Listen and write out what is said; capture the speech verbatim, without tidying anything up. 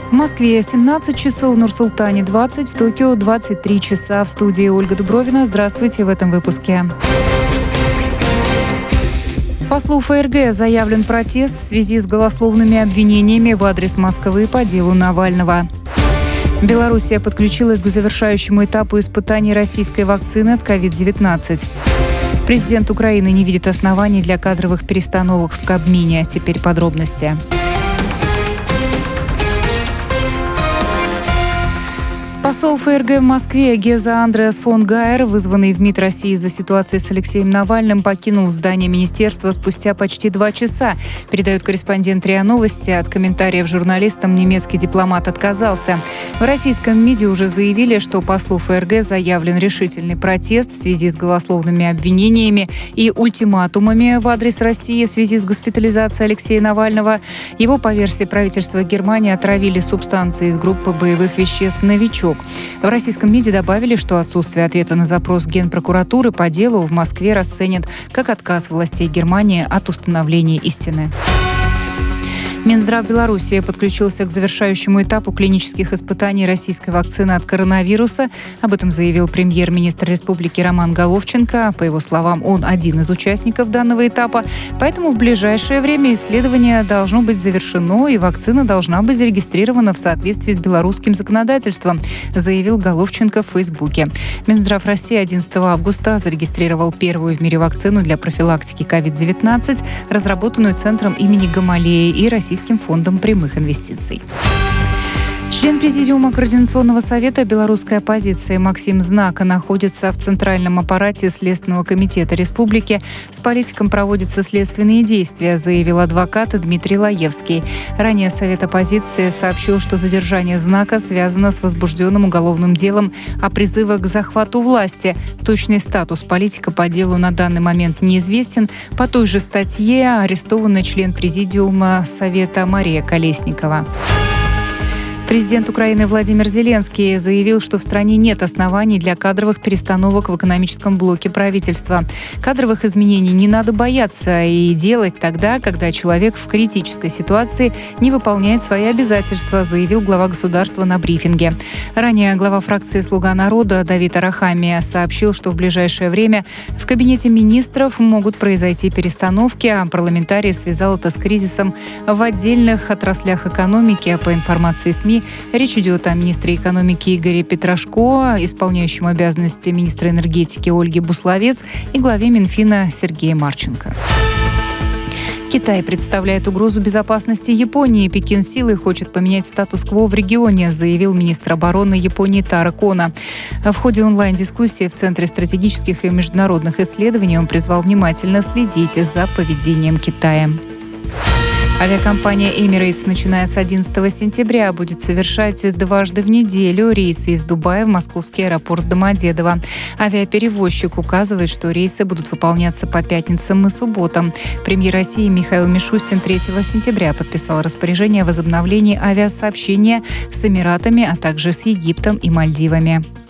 В Москве семнадцать часов, в Нур-Султане двадцать, в Токио двадцать три часа. В студии Ольга Дубровина. Здравствуйте в этом выпуске. Послу ФРГ заявлен протест в связи с голословными обвинениями в адрес Москвы по делу Навального. Белоруссия подключилась к завершающему этапу испытаний российской вакцины от ковид девятнадцать. Президент Украины не видит оснований для кадровых перестановок в Кабмине. Теперь подробности. Посол ФРГ в Москве Геза Андреас фон Гайер, вызванный в МИД России из-за ситуации с Алексеем Навальным, покинул здание министерства спустя почти два часа. Передает корреспондент РИА Новости. От комментариев журналистам немецкий дипломат отказался. В российском МИДе уже заявили, что послу ФРГ заявлен решительный протест в связи с голословными обвинениями и ультиматумами в адрес России в связи с госпитализацией Алексея Навального. Его, по версии правительства Германии, отравили субстанцией из группы боевых веществ «Новичок». В российском МИДе добавили, что отсутствие ответа на запрос Генпрокуратуры по делу в Москве расценят как отказ властей Германии от установления истины. Минздрав Белоруссии подключился к завершающему этапу клинических испытаний российской вакцины от коронавируса. Об этом заявил премьер-министр республики Роман Головченко. По его словам, он один из участников данного этапа. Поэтому в ближайшее время исследование должно быть завершено, и вакцина должна быть зарегистрирована в соответствии с белорусским законодательством, заявил Головченко в Фейсбуке. Минздрав России одиннадцатого августа зарегистрировал первую в мире вакцину для профилактики ковид девятнадцать, разработанную Центром имени Гамалеи и Российским фондом прямых инвестиций. Член Президиума Координационного совета белорусской оппозиции Максим Знака находится в Центральном аппарате Следственного комитета республики. С политиком проводятся следственные действия, заявил адвокат Дмитрий Лаевский. Ранее Совет оппозиции сообщил, что задержание Знака связано с возбужденным уголовным делом о призывах к захвату власти. Точный статус политика по делу на данный момент неизвестен. По той же статье арестована член Президиума Совета Мария Колесникова. Президент Украины Владимир Зеленский заявил, что в стране нет оснований для кадровых перестановок в экономическом блоке правительства. Кадровых изменений не надо бояться и делать тогда, когда человек в критической ситуации не выполняет свои обязательства, заявил глава государства на брифинге. Ранее глава фракции «Слуга народа» Давид Арахамия сообщил, что в ближайшее время в кабинете министров могут произойти перестановки, а парламентарий связал это с кризисом в отдельных отраслях экономики. По информации СМИ, речь идет о министре экономики Игоре Петрашко, исполняющем обязанности министра энергетики Ольге Бусловец и главе Минфина Сергея Марченко. Китай представляет угрозу безопасности Японии. Пекин силой хочет поменять статус-кво в регионе, заявил министр обороны Японии Таро Коно. В ходе онлайн-дискуссии в Центре стратегических и международных исследований он призвал внимательно следить за поведением Китая. Авиакомпания Emirates, начиная с одиннадцатого сентября, будет совершать дважды в неделю рейсы из Дубая в московский аэропорт Домодедово. Авиаперевозчик указывает, что рейсы будут выполняться по пятницам и субботам. Премьер России Михаил Мишустин третьего сентября подписал распоряжение о возобновлении авиасообщения с Эмиратами, а также с Египтом и Мальдивами.